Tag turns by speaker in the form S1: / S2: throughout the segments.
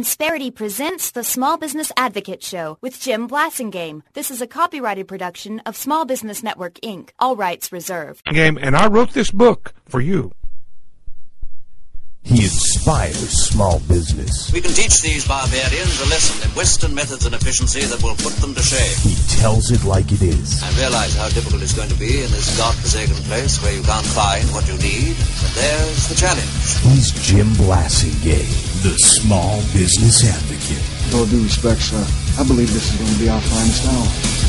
S1: Insperity presents the Small Business Advocate Show with Jim Blasingame. This is a copyrighted production of Small Business Network, Inc. All rights reserved.
S2: And I wrote this book for you.
S3: He inspires small business.
S4: We can teach these barbarians a lesson in Western methods and efficiency that will put them to shame.
S3: He tells it like it is.
S4: I realize how difficult it's going to be in this godforsaken place where you can't find what you need, but there's the challenge.
S3: He's Jim Blasingame, the small business advocate.
S5: With all due respect, sir, I believe this is going to be our finest hour.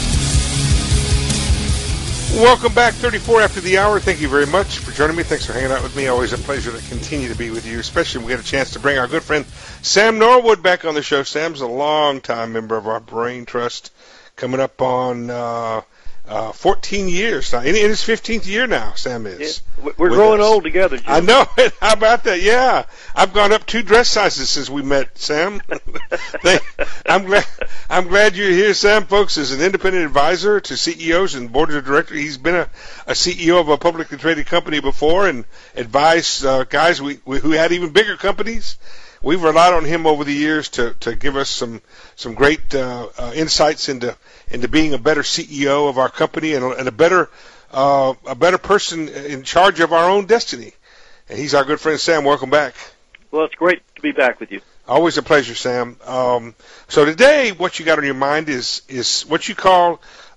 S2: Welcome back, 34 after the hour. Thank you very much for joining me. Thanks for hanging out with me. Always a pleasure to continue to be with you, especially when we get a chance to bring our good friend Sam Norwood back on the show. Sam's a long-time member of our Brain Trust, coming up on 14 years now. In his 15th year now, Sam is.
S6: Yeah, we're growing old together, Jim.
S2: I know it. How about that? Yeah. I've gone up 2 dress sizes since we met, Sam. I'm glad you're here, Sam, folks. As an independent advisor to CEOs and boards of directors, he's been a CEO of a publicly traded company before and advised guys who had even bigger companies. We've relied on him over the years to give us some great insights into being a better CEO of our company and a better person in charge of our own destiny. And he's our good friend Sam. Welcome back.
S6: Well, it's great to be back with you.
S2: Always a pleasure, Sam. So today, what you got on your mind is what you call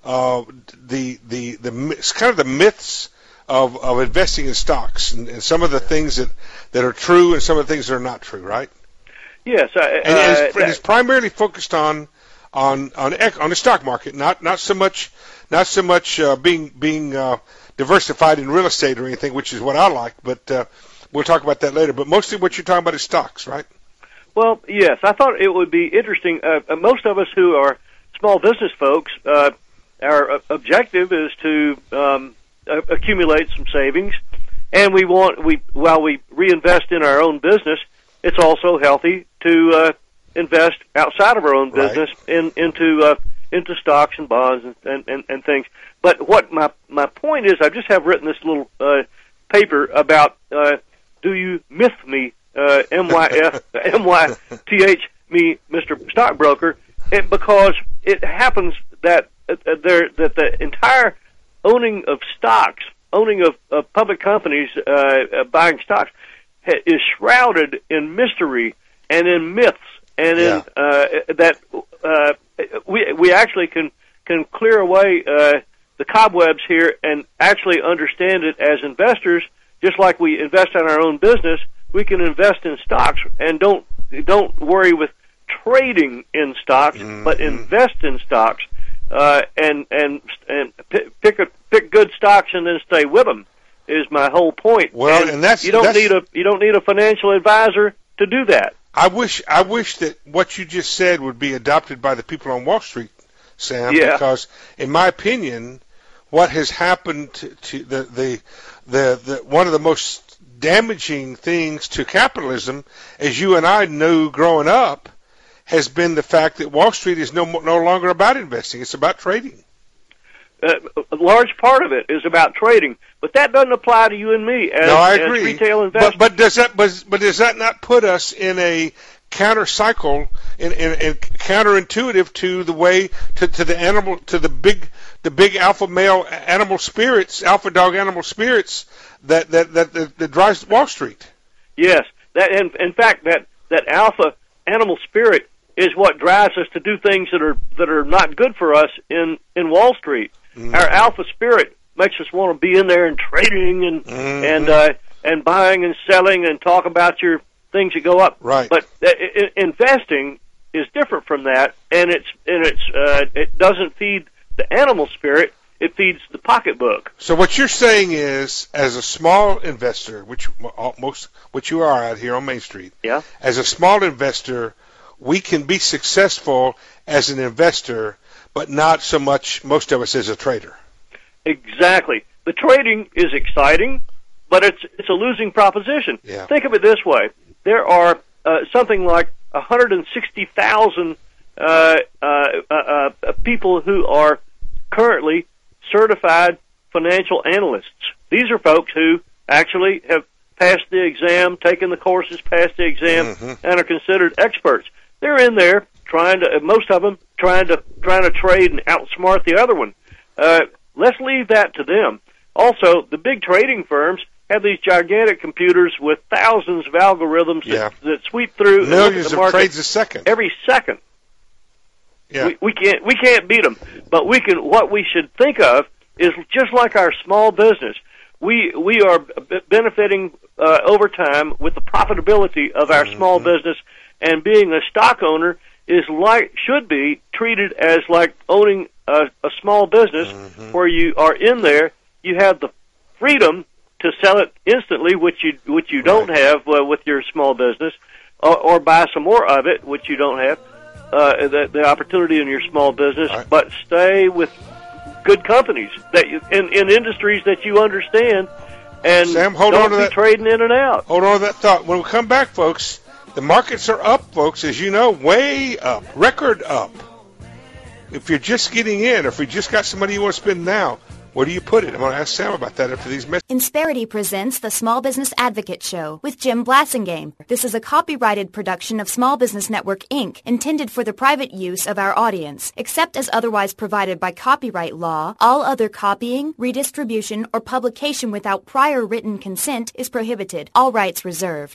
S2: it's kind of the myths of investing in stocks and some of the things that are true and some of the things that are not true, right?
S6: Yes,
S2: and it's primarily focused on the stock market, not so much being diversified in real estate or anything, which is what I like. But we'll talk about that later. But mostly, what you're talking about is stocks, right?
S6: Well, yes. I thought it would be interesting. Most of us who are small business folks, our objective is to accumulate some savings, and while we reinvest in our own business, it's also healthy to invest outside of our own business into stocks and bonds and things. But what my point is, I just have written this little paper about do you myth me, MYTH me, Mr. Stockbroker, because it happens that the entire owning of public companies, buying stocks, is shrouded in mystery and in myths, and in that we actually can clear away the cobwebs here and actually understand it as investors. Just like we invest in our own business, we can invest in stocks and don't worry with trading in stocks, but invest in stocks and pick good stocks and then stay with them. Is my whole point.
S2: Well, and
S6: you don't need a financial advisor to do that.
S2: I wish that what you just said would be adopted by the people on Wall Street, Sam. Yeah. Because in my opinion, what has happened to the one of the most damaging things to capitalism, as you and I knew growing up, has been the fact that Wall Street is no longer about investing; it's about trading.
S6: A large part of it is about trading, but that doesn't apply to you and me as retail investors.
S2: But does that not put us in a counter cycle, in counterintuitive to the way to the big alpha male animal spirits, alpha dog animal spirits that drives Wall Street?
S6: Yes, in fact that alpha animal spirit is what drives us to do things that are not good for us in Wall Street. Our alpha spirit makes us want to be in there and trading and buying and selling and talk about your things that go up.
S2: Right.
S6: But investing is different from that, and it doesn't feed the animal spirit; it feeds the pocketbook.
S2: So what you're saying is, as a small investor, which you are out here on Main Street, as a small investor, we can be successful as an investor, but not so much, most of us, as a trader.
S6: Exactly. The trading is exciting, but it's a losing proposition.
S2: Yeah.
S6: Think of it this way. There are something like 160,000 people who are currently certified financial analysts. These are folks who actually have passed the exam, taken the courses, passed the exam, and are considered experts. they're in there trying to, most of them trying to trade and outsmart the other one. Let's leave that to them. Also, the big trading firms have these gigantic computers with thousands of algorithms that sweep through
S2: millions
S6: the
S2: of
S6: market
S2: trades a second.
S6: every second.
S2: Yeah.
S6: We can't beat them, but we can. What we should think of is just like our small business. We are benefiting over time with the profitability of our small business, and being a stock owner should be treated as like owning a small business where you are in there. You have the freedom to sell it instantly, which you don't have with your small business, or buy some more of it, which you don't have. The opportunity in your small business, but stay with good companies that in industries that you understand, and
S2: Sam, hold
S6: don't
S2: on to
S6: be
S2: that.
S6: trading in and out.
S2: Hold on to that thought. When we come back, folks, the markets are up, folks, as you know, way up, record up. If you're just getting in, or if you just got some money you want to spend now, where do you put it? I'm going to ask Sam about that after these messages.
S1: Insperity presents the Small Business Advocate Show with Jim Blassingame. This is a copyrighted production of Small Business Network, Inc., intended for the private use of our audience. Except as otherwise provided by copyright law, all other copying, redistribution, or publication without prior written consent is prohibited. All rights reserved.